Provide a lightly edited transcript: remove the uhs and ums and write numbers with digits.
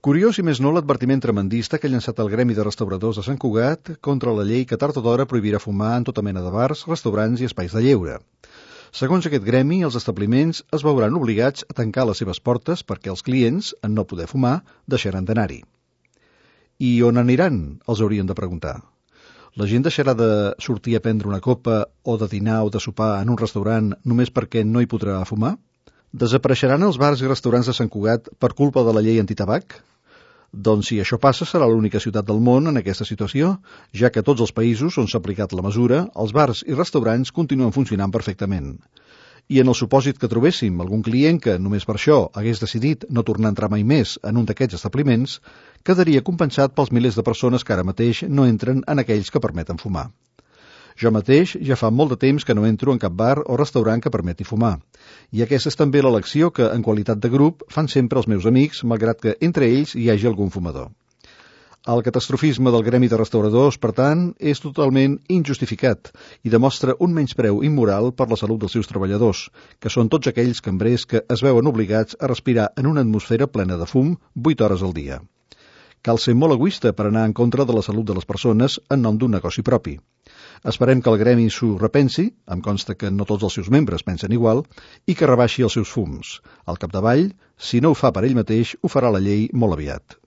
Curiós i més no l'advertiment tremendista que ha llançat el Gremi de Restauradors de Sant Cugat contra la llei que tard o d'hora prohibirà fumar en tota mena de bars, restaurants i espais de lleure. Segons aquest gremi, els establiments es veuran obligats a tancar les seves portes perquè els clients, en no poder fumar, deixaran d'anar-hi. I on aniran? Els haurien de preguntar. La gent deixarà de sortir a prendre una copa o de dinar o de sopar en un restaurant només perquè no hi podrà fumar? Desapareixeran els bars i restaurants de Sant Cugat per culpa de la llei antitabac? Doncs si això passa serà l'única ciutat del món en aquesta situació, ja que a tots els països on s'ha aplicat la mesura, els bars i restaurants continuen funcionant perfectament. I en el supòsit que trobéssim algun client que, només per això, hagués decidit no tornar a entrar mai més en un d'aquests establiments, quedaria compensat pels milers de persones que ara mateix no entren en aquells que permeten fumar. Jo mateix ja fa molt de temps que no entro en cap bar o restaurant que permeti fumar. I aquesta és també l'elecció que, en qualitat de grup, fan sempre els meus amics, malgrat que entre ells hi hagi algun fumador. El catastrofisme del Gremi de Restauradors, per tant, és totalment injustificat i demostra un menyspreu immoral per la salut dels seus treballadors, que són tots aquells cambrers que es veuen obligats a respirar en una atmosfera plena de fum 8 hores al dia. Cal ser molt egoista per anar en contra de la salut de les persones en nom d'un negoci propi. Esperem que el gremi s'ho repensi, em consta que no tots els seus membres pensen igual, i que rebaixi els seus fums. Al capdavall, si no ho fa per ell mateix, ho farà la llei molt aviat.